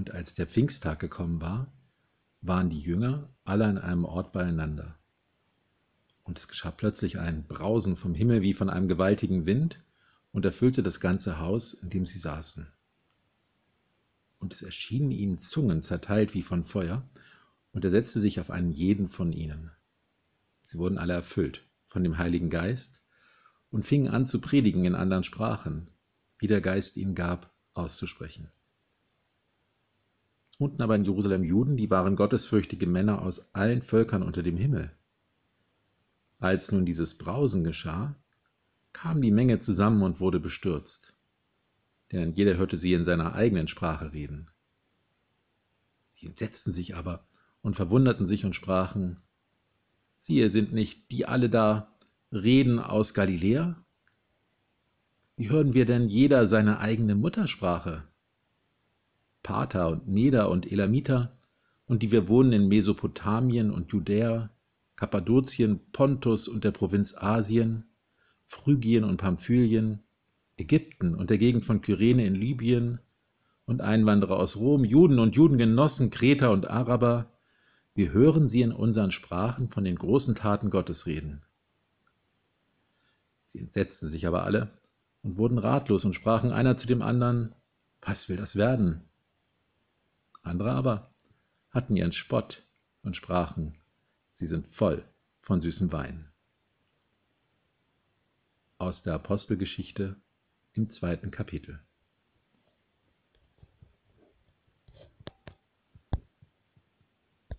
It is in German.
Und als der Pfingsttag gekommen war, waren die Jünger alle an einem Ort beieinander. Und es geschah plötzlich ein Brausen vom Himmel wie von einem gewaltigen Wind und erfüllte das ganze Haus, in dem sie saßen. Und es erschienen ihnen Zungen, zerteilt wie von Feuer, und er setzte sich auf einen jeden von ihnen. Sie wurden alle erfüllt von dem Heiligen Geist und fingen an zu predigen in anderen Sprachen, wie der Geist ihnen gab, auszusprechen. Unten aber in Jerusalem Juden, die waren gottesfürchtige Männer aus allen Völkern unter dem Himmel. Als nun dieses Brausen geschah, kam die Menge zusammen und wurde bestürzt, denn jeder hörte sie in seiner eigenen Sprache reden. Sie entsetzten sich aber und verwunderten sich und sprachen: Siehe, sind nicht die alle da reden aus Galiläa? Wie hören wir denn jeder seine eigene Muttersprache? Parther und Meder und Elamiter, und die wir wohnen in Mesopotamien und Judäa, Kappadokien, Pontus und der Provinz Asien, Phrygien und Pamphylien, Ägypten und der Gegend von Kyrene in Libyen und Einwanderer aus Rom, Juden und Judengenossen, Kreter und Araber, wir hören sie in unseren Sprachen von den großen Taten Gottes reden. Sie entsetzten sich aber alle und wurden ratlos und sprachen einer zu dem anderen: Was will das werden? Andere aber hatten ihren Spott und sprachen: Sie sind voll von süßem Wein. Aus der Apostelgeschichte im 2. Kapitel.